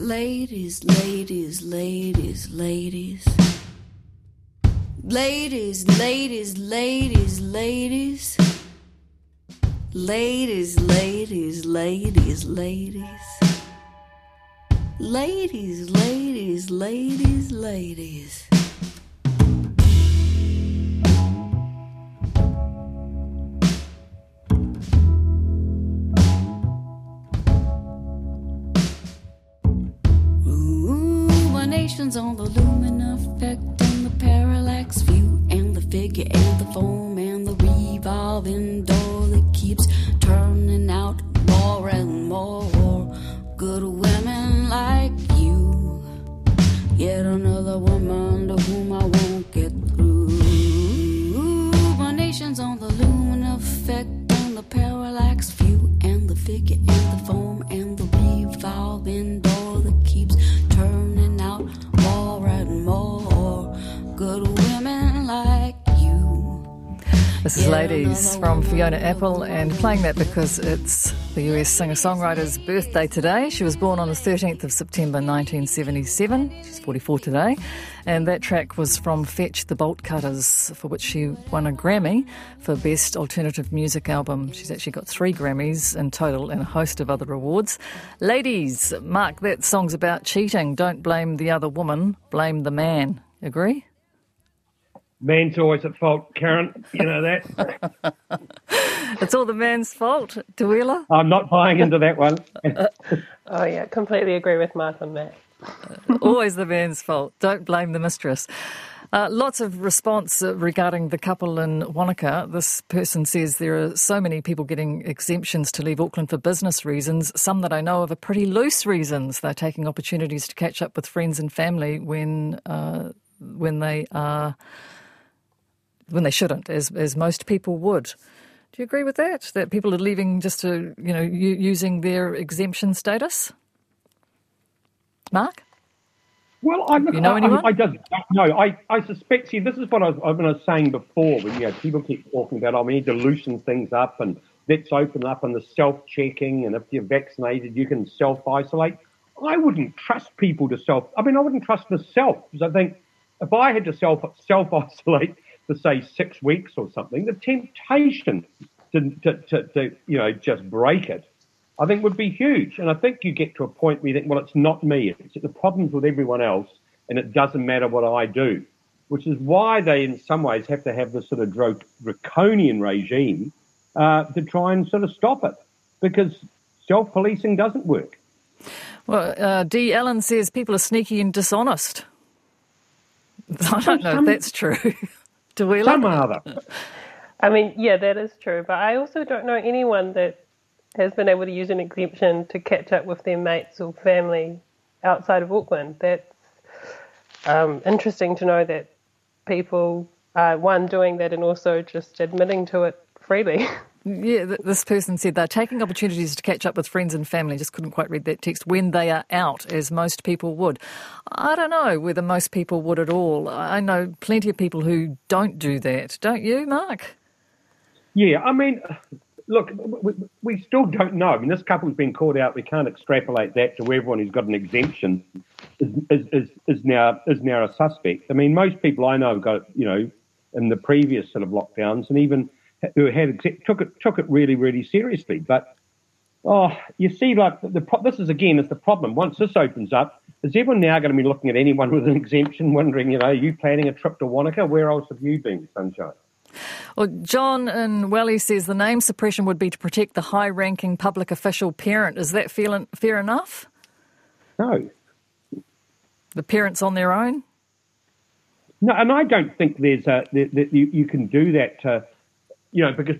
Ladies, ladies, ladies, ladies. Ladies, ladies, ladies, ladies. Ladies, ladies, ladies, ladies. Ladies, ladies, ladies, ladies. On the lumen effect and the parallax view and the figure and the foam and the revolving door that keeps turning out more and more good women like you. Yet another woman to whom I won't get through. My nation's on the lumen effect and the parallax view and the figure and the foam and the revolving door that keeps turning out more and more good women like you. This is Ladies from Fiona Apple, and playing that because it's the US singer-songwriter's birthday today. She was born on the 13th of September 1977. She's 44 today. And that track was from Fetch the Bolt Cutters, for which she won a Grammy for Best Alternative Music Album. She's actually got 3 Grammys in total and a host of other awards. Ladies, Mark, that song's about cheating. Don't blame the other woman, blame the man. Agree? Man's always at fault, Karen. You know that. It's all the man's fault, Tuila? I'm not buying into that one. Oh, yeah, completely agree with Mark on that. Always the man's fault. Don't blame the mistress. Lots of response regarding the couple in Wanaka. This person says there are so many people getting exemptions to leave Auckland for business reasons. Some that I know of are pretty loose reasons. They're taking opportunities to catch up with friends and family when they shouldn't, as most people would. Do you agree with that? That people are leaving just to, using their exemption status? Mark? Well, anyone? I don't know. I suspect, see, this is what I was saying before, when people keep talking about, we need to loosen things up and let's open up and the self-checking, and if you're vaccinated, you can self-isolate. I wouldn't trust people to I wouldn't trust myself, because I think if I had to self-isolate for, say, 6 weeks or something, the temptation to just break it, I think would be huge. And I think you get to a point where you think, well, it's not me. It's the problem's with everyone else, and it doesn't matter what I do, which is why they, in some ways, have to have this sort of draconian regime to try and sort of stop it, because self-policing doesn't work. Well, D. Allen says people are sneaky and dishonest. I don't know if that's true. Do we? Some are, though. I mean, yeah, that is true. But I also don't know anyone that has been able to use an exemption to catch up with their mates or family outside of Auckland. That's interesting to know that people are, one, doing that and also just admitting to it freely. Yeah, this person said they're taking opportunities to catch up with friends and family. Just couldn't quite read that text. When they are out, as most people would. I don't know whether most people would at all. I know plenty of people who don't do that. Don't you, Mark? Yeah, look, we still don't know. This couple's been caught out. We can't extrapolate that to everyone who's got an exemption is now a suspect. Most people I know have got, in the previous sort of lockdowns, and even who took it really, really seriously. But you see, this is the problem. Once this opens up, is everyone now going to be looking at anyone with an exemption, wondering, are you planning a trip to Wanaka? Where else have you been, Sunshine? Well, John in Welly says the name suppression would be to protect the high-ranking public official parent. Is that fair enough? No. The parents on their own? No, and I don't think there's you can do that. Because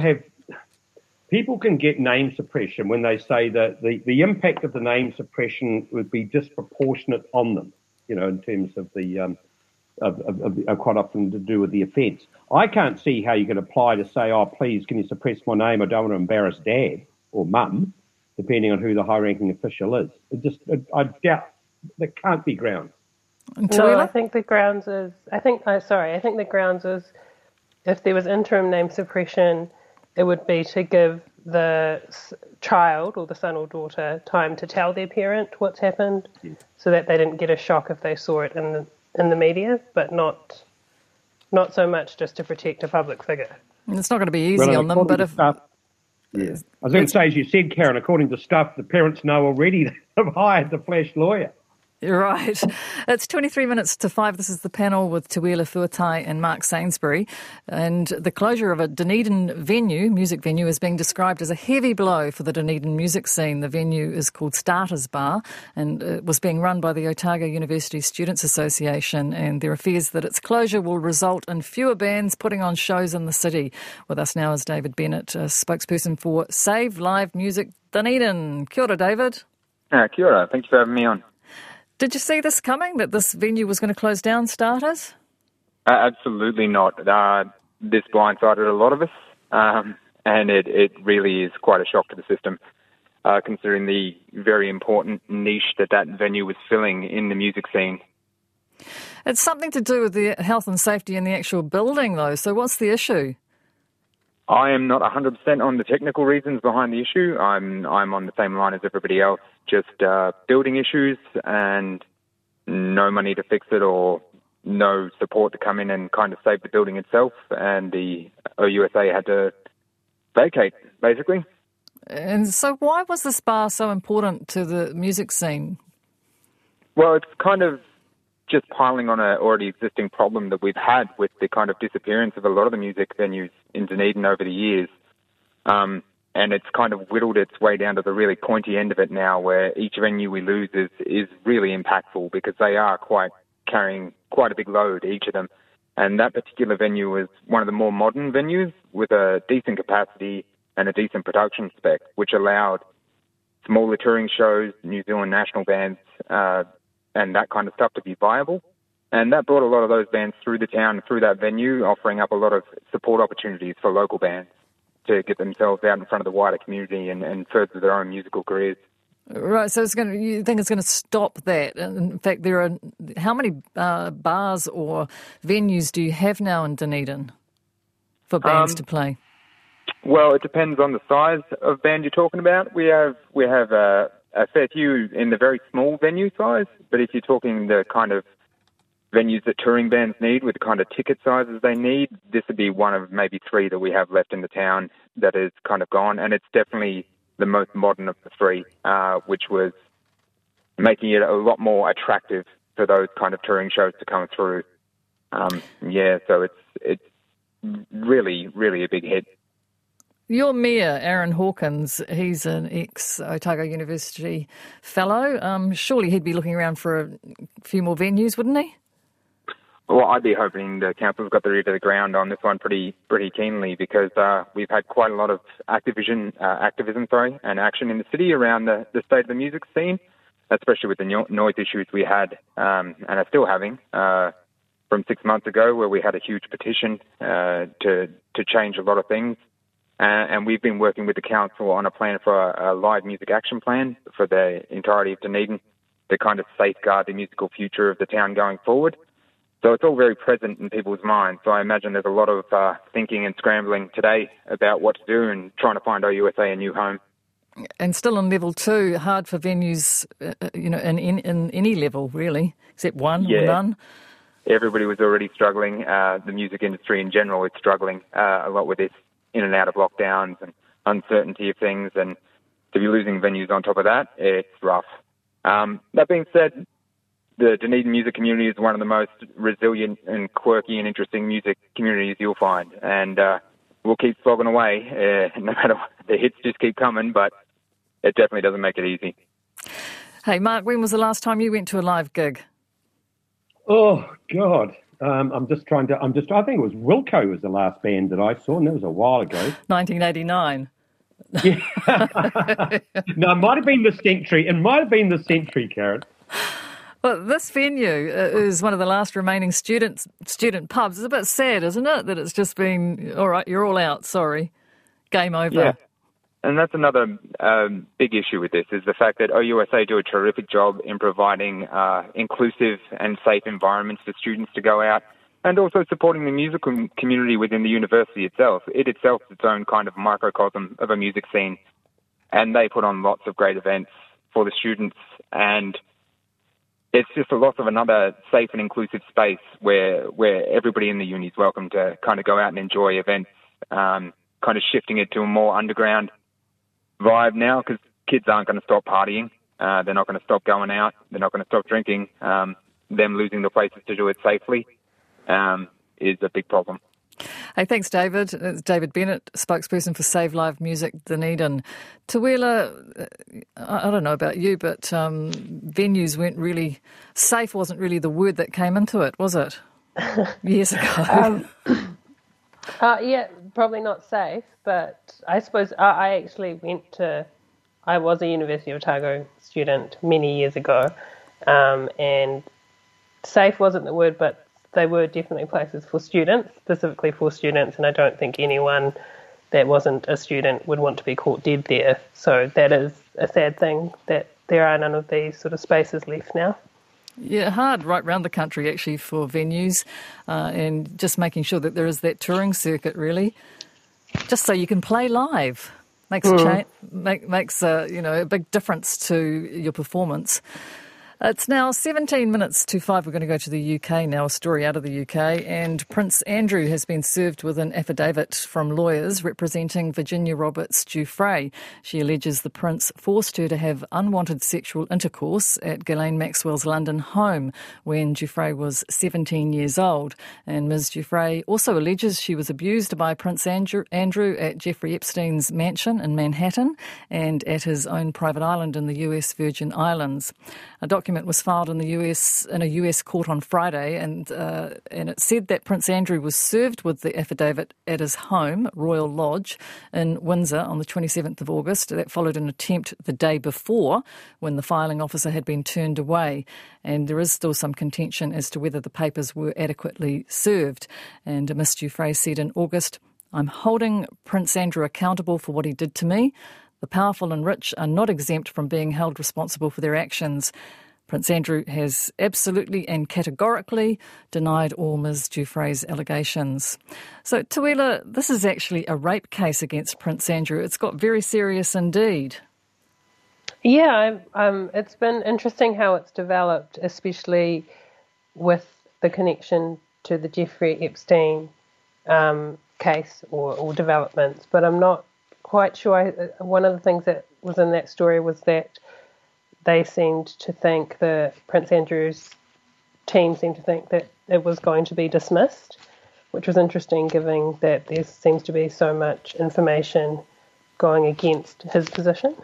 people can get name suppression when they say that the impact of the name suppression would be disproportionate on them. In terms of the quite often to do with the offence. I can't see how you can apply to say, please, can you suppress my name? I don't want to embarrass Dad or Mum, depending on who the high-ranking official is. I doubt there can't be grounds. No, I think the grounds is. I think the grounds is if there was interim name suppression, it would be to give the child or the son or daughter time to tell their parent what's happened, so that they didn't get a shock if they saw it in the media, but not so much just to protect a public figure. And it's not going to be easy on them, but if... I was going to say, as you said, Karen, according to stuff the parents know already, they've hired the flash lawyer. Right. It's 23 minutes to 5. This is the panel with Tuela Fuatai and Mark Sainsbury. And the closure of a Dunedin music venue, is being described as a heavy blow for the Dunedin music scene. The venue is called Starters Bar, and it was being run by the Otago University Students Association, and there are fears that its closure will result in fewer bands putting on shows in the city. With us now is David Bennett, a spokesperson for Save Live Music Dunedin. Kia ora, David. Kia ora. Thank you for having me on. Did you see this coming, that this venue was going to close down, Starters? Absolutely not. This blindsided a lot of us, and it really is quite a shock to the system, considering the very important niche that venue was filling in the music scene. It's something to do with the health and safety in the actual building, though, so what's the issue? I am not 100% on the technical reasons behind the issue. I'm on the same line as everybody else, just building issues and no money to fix it or no support to come in and kind of save the building itself. And the OUSA had to vacate, basically. And so why was this bar so important to the music scene? Well, it's kind of just piling on an already existing problem that we've had with the kind of disappearance of a lot of the music venues in Dunedin over the years. And it's kind of whittled its way down to the really pointy end of it now, where each venue we lose is really impactful because they are carrying quite a big load, each of them. And that particular venue was one of the more modern venues with a decent capacity and a decent production spec, which allowed smaller touring shows, New Zealand national bands, and that kind of stuff to be viable. And that brought a lot of those bands through the town, through that venue, offering up a lot of support opportunities for local bands to get themselves out in front of the wider community and further their own musical careers. Right, so you think it's going to stop that? In fact, there are how many bars or venues do you have now in Dunedin for bands to play? Well, it depends on the size of band you're talking about. We have a fair few in the very small venue size, but if you're talking the kind of venues that touring bands need with the kind of ticket sizes they need, this would be one of maybe 3 that we have left in the town that is kind of gone, and it's definitely the most modern of the 3, which was making it a lot more attractive for those kind of touring shows to come through. So it's really, really a big hit. Your mayor, Aaron Hawkins, he's an ex-Otago University fellow. Surely he'd be looking around for a few more venues, wouldn't he? Well, I'd be hoping the council's got their ear to the ground on this one pretty keenly, because we've had quite a lot of activism and action in the city around the state of the music scene, especially with the noise issues we had and are still having from 6 months ago, where we had a huge petition to change a lot of things. And we've been working with the council on a plan for a live music action plan for the entirety of Dunedin to kind of safeguard the musical future of the town going forward. So it's all very present in people's minds. So I imagine there's a lot of thinking and scrambling today about what to do and trying to find OUSA a new home. And still on level 2, hard for venues, in any level, really, except one or none. Everybody was already struggling. The music industry in general is struggling a lot with this in and out of lockdowns and uncertainty of things, and to be losing venues on top of that, it's rough. That being said, the Dunedin music community is one of the most resilient and quirky and interesting music communities you'll find, and we'll keep slogging away, no matter what. The hits just keep coming, but it definitely doesn't make it easy. Hey, Mark, when was the last time you went to a live gig? Oh, God. I think it was Wilco was the last band that I saw, and that was a while ago. 1989. Yeah. No, it might have been the Century, Karen. Well, this venue is one of the last remaining student pubs. It's a bit sad, isn't it, that it's just been, all right, you're all out, sorry, game over. Yeah. And that's another big issue with this, is the fact that OUSA do a terrific job in providing inclusive and safe environments for students to go out and also supporting the musical community within the university itself. It itself is its own kind of microcosm of a music scene, and they put on lots of great events for the students, and it's just a loss of another safe and inclusive space where everybody in the uni is welcome to kind of go out and enjoy events, kind of shifting it to a more underground vibe now, because kids aren't going to stop partying. They're not going to stop going out. They're not going to stop drinking. Them losing the places to do it safely is a big problem. Hey, thanks, David. It's David Bennett, spokesperson for Save Live Music Dunedin. Tawela, I don't know about you, but venues weren't really... Safe wasn't really the word that came into it, was it? Years ago. Yeah, probably not safe, but I suppose I actually I was a University of Otago student many years ago, and safe wasn't the word, but they were definitely places for students, specifically for students, and I don't think anyone that wasn't a student would want to be caught dead there. So that is a sad thing that there are none of these sort of spaces left now. Yeah, hard right round the country actually for venues, and just making sure that there is that touring circuit really, just so you can play live. Makes a big difference to your performance. It's now 17 minutes to 5. We're going to go to the UK now, a story out of the UK. And Prince Andrew has been served with an affidavit from lawyers representing Virginia Roberts Giuffre. She alleges the Prince forced her to have unwanted sexual intercourse at Ghislaine Maxwell's London home when Giuffre was 17 years old. And Ms. Giuffre also alleges she was abused by Prince Andrew at Jeffrey Epstein's mansion in Manhattan and at his own private island in the US Virgin Islands. A document was filed in a US court on Friday, and it said that Prince Andrew was served with the affidavit at his home, Royal Lodge, in Windsor on the 27th of August. That followed an attempt the day before when the filing officer had been turned away, and there is still some contention as to whether the papers were adequately served. And Ms. Giuffre said in August, "I'm holding Prince Andrew accountable for what he did to me. The powerful and rich are not exempt from being held responsible for their actions." Prince Andrew has absolutely and categorically denied all Ms. Giuffre's allegations. So, Tawela, this is actually a rape case against Prince Andrew. It's got very serious indeed. Yeah, it's been interesting how it's developed, especially with the connection to the Jeffrey Epstein case or developments. But I'm not quite sure. One of the things that was in that story was that they seemed to think, the Prince Andrew's team seemed to think that it was going to be dismissed, which was interesting given that there seems to be so much information going against his position.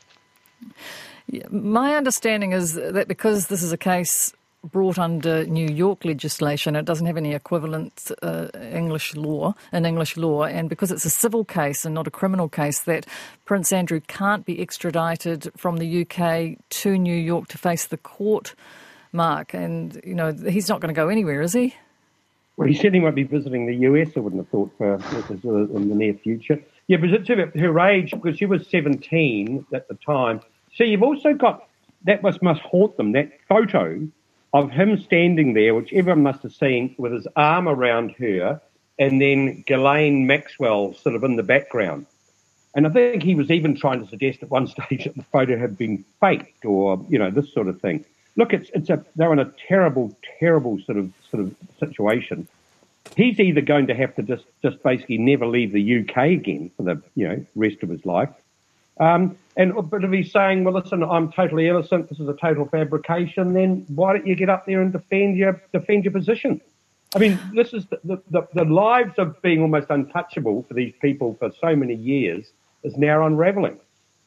Yeah, my understanding is that because this is a case brought under New York legislation, it doesn't have any equivalent English law, and because it's a civil case and not a criminal case, that Prince Andrew can't be extradited from the UK to New York to face the court, Mark. And, he's not going to go anywhere, is he? Well, he certainly won't be visiting the US, I wouldn't have thought, in the near future. Yeah, but it's about her age, because she was 17 at the time. So you've also got, that must haunt them, that photo of him standing there, which everyone must have seen, with his arm around her, and then Ghislaine Maxwell sort of in the background. And I think he was even trying to suggest at one stage that the photo had been faked, or this sort of thing. Look, they're in a terrible, terrible sort of situation. He's either going to have to just basically never leave the UK again for the rest of his life. But if he's saying, well, listen, I'm totally innocent, this is a total fabrication, then why don't you get up there and defend your position? I mean, this is the lives of being almost untouchable for these people for so many years is now unravelling.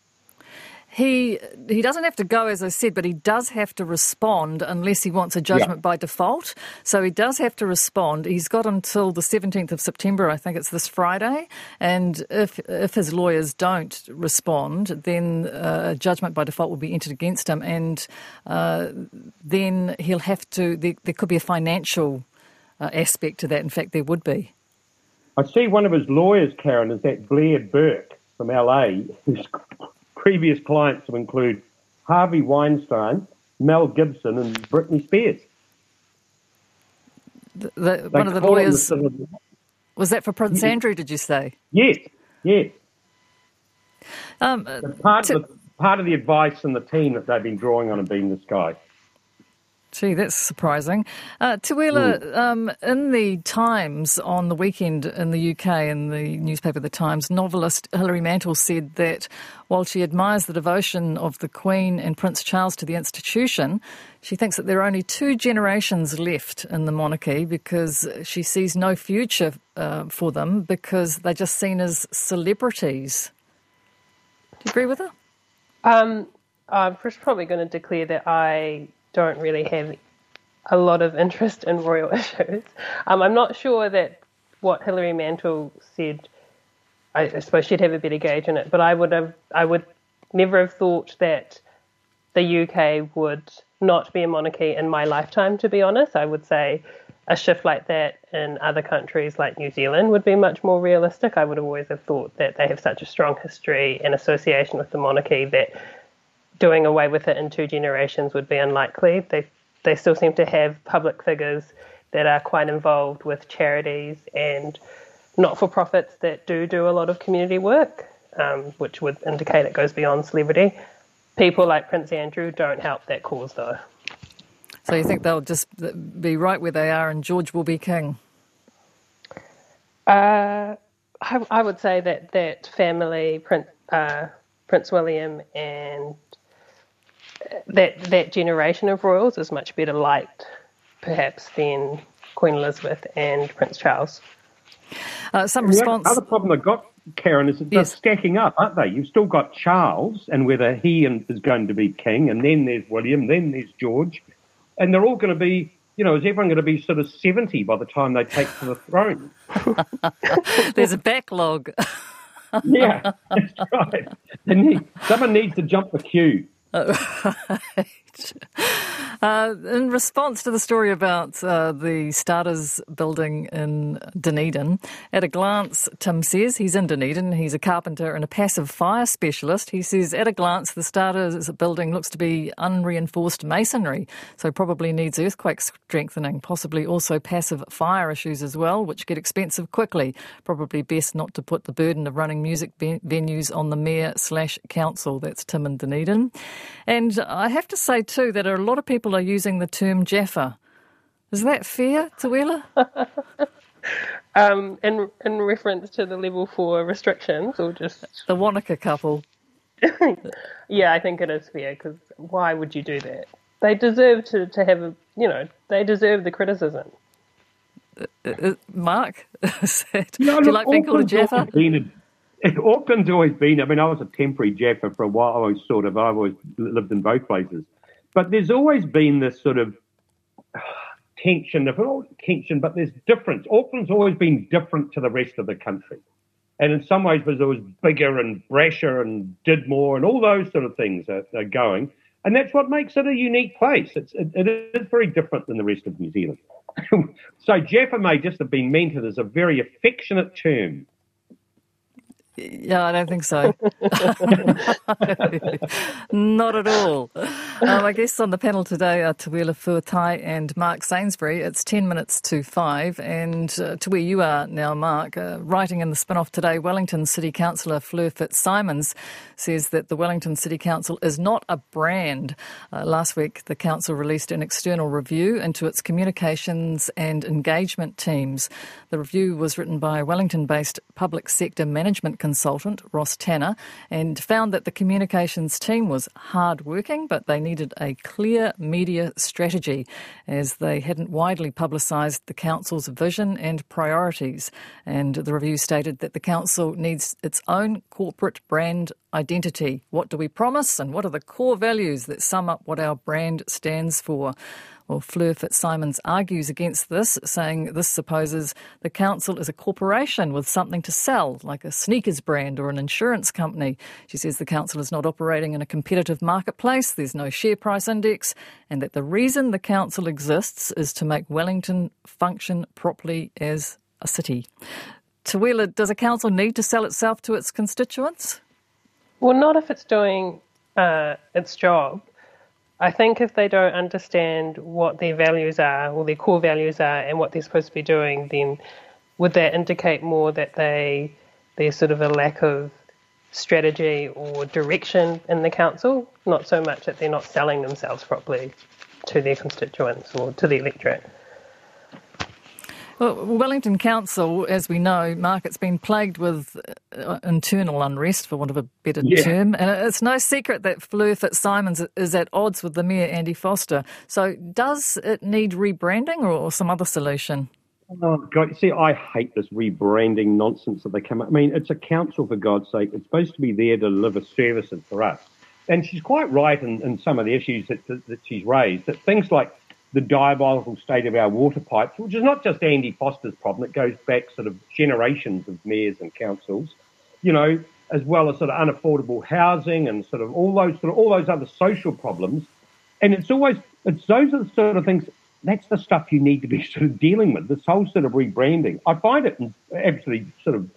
He doesn't have to go, as I said, but he does have to respond unless he wants a judgment by default. So he does have to respond. He's got until the 17th of September, I think it's this Friday. And if his lawyers don't respond, then a judgment by default will be entered against him. And then he'll have to, there could be a financial aspect to that. In fact, there would be. I see one of his lawyers, Karen, is that Blair Burke from LA, who's previous clients will include Harvey Weinstein, Mel Gibson and Britney Spears. One of the lawyers... Was that for Prince Andrew, did you say? Yes. Part of the advice and the team that they've been drawing on have been this guy. Gee, that's surprising. Tuela, in the Times on the weekend in the UK, in the newspaper The Times, novelist Hilary Mantel said that while she admires the devotion of the Queen and Prince Charles to the institution, she thinks that there are only 2 generations left in the monarchy because she sees no future for them because they're just seen as celebrities. Do you agree with her? I'm first probably going to declare that I don't really have a lot of interest in royal issues. I'm not sure that what Hilary Mantel said, I suppose she'd have a better gauge in it, but I would never have thought that the UK would not be a monarchy in my lifetime, to be honest. I would say a shift like that in other countries like New Zealand would be much more realistic. I would always have thought that they have such a strong history and association with the monarchy that doing away with it in 2 generations would be unlikely. They still seem to have public figures that are quite involved with charities and not-for-profits that do a lot of community work, which would indicate it goes beyond celebrity. People like Prince Andrew don't help that cause, though. So you think they'll just be right where they are and George will be king? I would say that family, Prince William and that generation of royals is much better liked, perhaps, than Queen Elizabeth and Prince Charles. Some response. The other problem they've got, Karen, is that they're stacking up, aren't they? You've still got Charles, and whether he is going to be king, and then there's William, then there's George, and they're all going to be, is everyone going to be sort of 70 by the time they take to the throne? There's a backlog. Yeah, that's right. Someone needs to jump the queue. In response to the story about the Starters building in Dunedin, at a glance, Tim says, he's in Dunedin, he's a carpenter and a passive fire specialist. He says, at a glance, the Starters building looks to be unreinforced masonry, so probably needs earthquake strengthening, possibly also passive fire issues as well, which get expensive quickly. Probably best not to put the burden of running music venues on the mayor/council. That's Tim in Dunedin. And I have to say, too, that a lot of people are using the term Jaffa. Is that fair, Tuela? In reference to the level 4 restrictions, or just... The Wanaka couple. Yeah, I think it is fair, because why would you do that? They deserve to have they deserve the criticism. Mark, do you like being called a Jaffa? Auckland's always been, I was a temporary Jaffa for a while. I've always lived in both places. But there's always been this sort of tension, but there's difference. Auckland's always been different to the rest of the country. And in some ways, it was bigger and brasher and did more and all those sort of things are going. And that's what makes it a unique place. It is very different than the rest of New Zealand. So Jaffa may just have been meant as a very affectionate term. Yeah, I don't think so. Not at all. I guess on the panel today are Tuela Fuatai and Mark Sainsbury. It's 10 minutes to 5. And to where you are now, Mark, writing in the Spin-Off today, Wellington City Councillor Fleur Fitzsimons says that the Wellington City Council is not a brand. Last week, the council released an external review into its communications and engagement teams. The review was written by Wellington-based public sector management consultant Ross Tanner and found that the communications team was hard-working, but they needed a clear media strategy as they hadn't widely publicised the council's vision and priorities. And the review stated that the council needs its own corporate brand identity. What do we promise and what are the core values that sum up what our brand stands for? Well, Fleur Fitzsimons argues against this, saying this supposes the council is a corporation with something to sell, like a sneakers brand or an insurance company. She says the council is not operating in a competitive marketplace, there's no share price index, and that the reason the council exists is to make Wellington function properly as a city. Tuela, does a council need to sell itself to its constituents? Well, not if it's doing its job. I think if they don't understand what their values are, or their core values are, and what they're supposed to be doing, then would that indicate more that there's sort of a lack of strategy or direction in the council, not so much that they're not selling themselves properly to their constituents or to the electorate? Well, Wellington Council, as we know, Mark, it's been plagued with internal unrest, for want of a better term. And it's no secret that Fleur Fitzsimons is at odds with the Mayor, Andy Foster. So does it need rebranding or some other solution? Oh, God, see, I hate this rebranding nonsense that they come up. I mean, it's a council, for God's sake. It's supposed to be there to deliver services for us. And she's quite right in some of the issues that she's raised, that things like the diabolical state of our water pipes, which is not just Andy Foster's problem, it goes back sort of generations of mayors and councils, you know, as well as sort of unaffordable housing and sort of all those other social problems. And it's those are the sort of things, that's the stuff you need to be sort of dealing with, this whole sort of rebranding. I find it absolutely sort of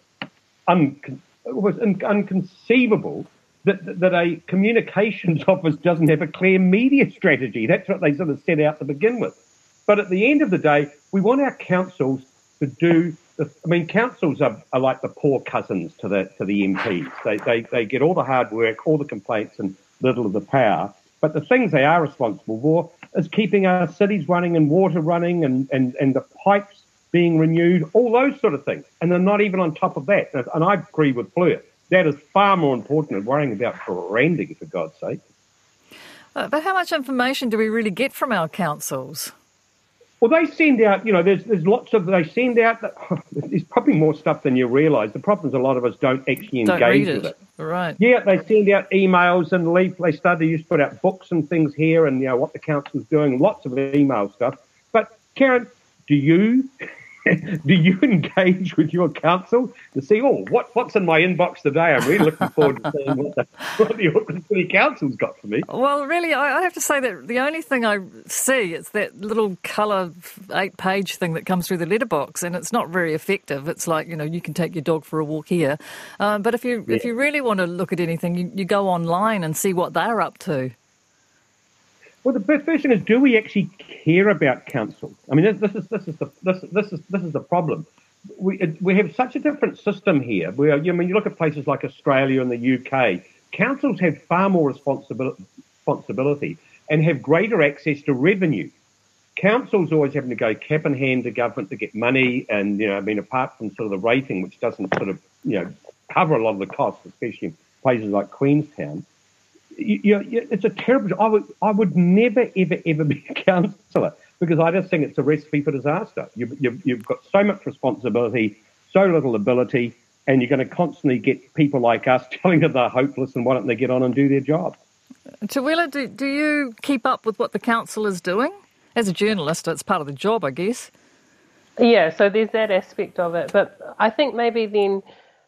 inconceivable that a communications office doesn't have a clear media strategy. That's what they sort of set out to begin with. But at the end of the day, we want our councils to do councils are like the poor cousins to the MPs. They get all the hard work, all the complaints, and little of the power. But the things they are responsible for is keeping our cities running and water running and the pipes being renewed, all those sort of things. And they're not even on top of that. And I agree with Fleur. That is far more important than worrying about branding, for God's sake. But how much information do we really get from our councils? Well, they send out, you know, there's lots of, they send out, there's probably more stuff than you realise. The problem is a lot of us don't actually engage with it. Right. Yeah, they send out emails and they used to put out books and things here and, you know, what the council's doing, lots of email stuff. But, Karen, do you engage with your council to see, what's in my inbox today? I'm really looking forward to seeing what the Auckland City Council's got for me. Well, really, I have to say that the only thing I see is that little colour 8-page thing that comes through the letterbox, and it's not very effective. It's like, you know, you can take your dog for a walk here. But if you really want to look at anything, you go online and see what they're up to. Well, the first thing is, do we actually care about council? I mean, this is the problem. We have such a different system here. You look at places like Australia and the UK. Councils have far more responsibility and have greater access to revenue. Councils always having to go cap in hand to government to get money, and apart from sort of the rating, which doesn't sort of cover a lot of the costs, especially in places like Queenstown. It's a terrible. I would never, ever be a councillor because I just think it's a recipe for disaster. You've got so much responsibility, so little ability, and you're going to constantly get people like us telling them they're hopeless and why don't they get on and do their job. Tawela, do you keep up with what the council is doing? As a journalist, it's part of the job, I guess. Yeah, so there's that aspect of it. But I think maybe then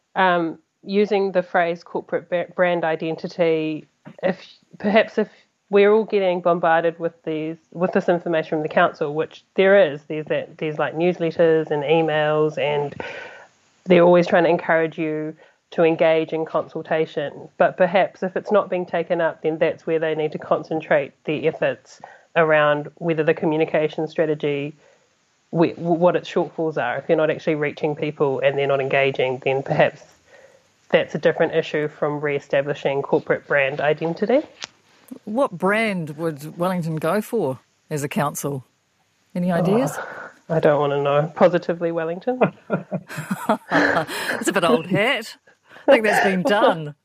using the phrase corporate brand identity, if we're all getting bombarded with this information from the council, which there's like newsletters and emails, and they're always trying to encourage you to engage in consultation. But perhaps if it's not being taken up, then that's where they need to concentrate their efforts around whether the communication strategy, what its shortfalls are. If you're not actually reaching people and they're not engaging, then perhaps that's a different issue from re-establishing corporate brand identity. What brand would Wellington go for as a council? Any ideas? I don't want to know. Positively Wellington. It's a bit old hat. I think that's been done.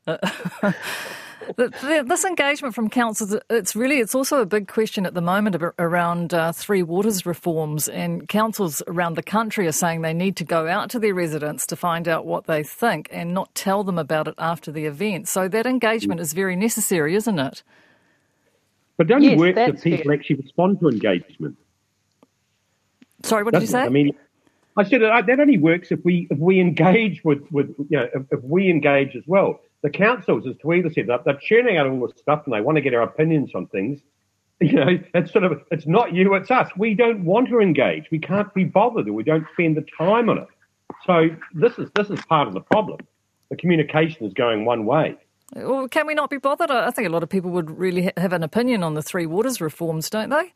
This engagement from councils, it's also a big question at the moment around Three Waters reforms, and councils around the country are saying they need to go out to their residents to find out what they think and not tell them about it after the event. So that engagement is very necessary, isn't it? But it only works if people actually respond to engagement. Sorry, what did you say? I mean, I said that only works if we engage if we engage as well. The councils, as Tawela said, they're churning out all this stuff and they want to get our opinions on things. It's not you, it's us. We don't want to engage. We can't be bothered, or we don't spend the time on it. So this is part of the problem. The communication is going one way. Or can we not be bothered? I think a lot of people would really have an opinion on the Three Waters reforms, don't they?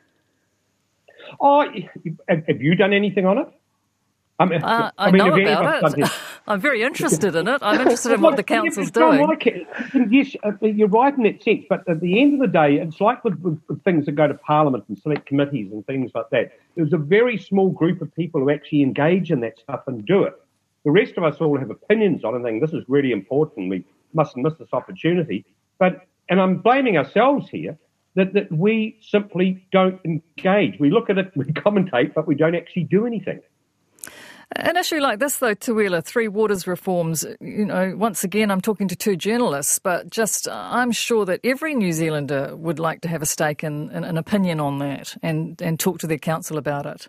Oh, have you done anything on it? I know about it. I'm very interested in it. I'm interested in what the council's doing. Yes, you're right in that sense. But at the end of the day, it's like with things that go to Parliament and select committees and things like that. There's a very small group of people who actually engage in that stuff and do it. The rest of us all have opinions on it and think this is really important. We mustn't miss this opportunity. And I'm blaming ourselves here that we simply don't engage. We look at it, we commentate, but we don't actually do anything. An issue like this, though, Tuila, Three Waters reforms, once again, I'm talking to two journalists, but I'm sure that every New Zealander would like to have a stake in an opinion on that and talk to their council about it.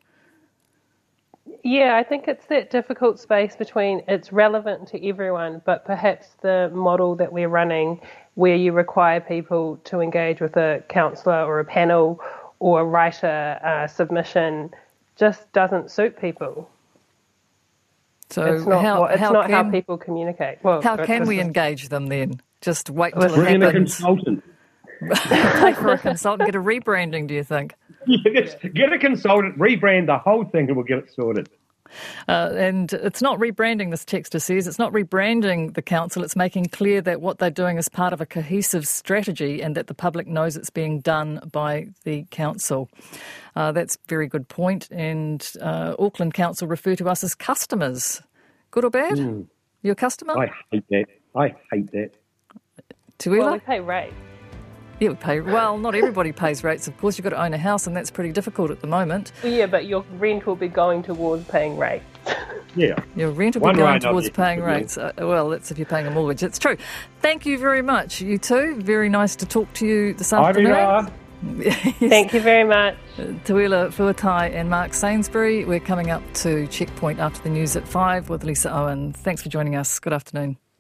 Yeah, I think it's that difficult space between it's relevant to everyone, but perhaps the model that we're running where you require people to engage with a councillor or a panel or write a submission just doesn't suit people. So it's not how people communicate. Well, how can we engage them then? Just wait until it happens. A consultant. Pay for a consultant, get a rebranding, do you think? Yes, get a consultant, rebrand the whole thing and we'll get it sorted. And it's not rebranding, this texter says. It's not rebranding the council. It's making clear that what they're doing is part of a cohesive strategy and that the public knows it's being done by the council. That's a very good point. And Auckland Council refer to us as customers. Good or bad? You're a customer? I hate that. Tuila? Well, we pay rates. Yeah, we pay. Well, not everybody pays rates, of course. You've got to own a house, and that's pretty difficult at the moment. Yeah, but your rent will be going towards paying rates. Yeah. Your rent will be going towards paying rates. Well, that's if you're paying a mortgage. It's true. Thank you very much, you two. Very nice to talk to you this afternoon. Yes. Thank you very much. Tuila Fuatai and Mark Sainsbury. We're coming up to Checkpoint after the news at 5 with Lisa Owen. Thanks for joining us. Good afternoon.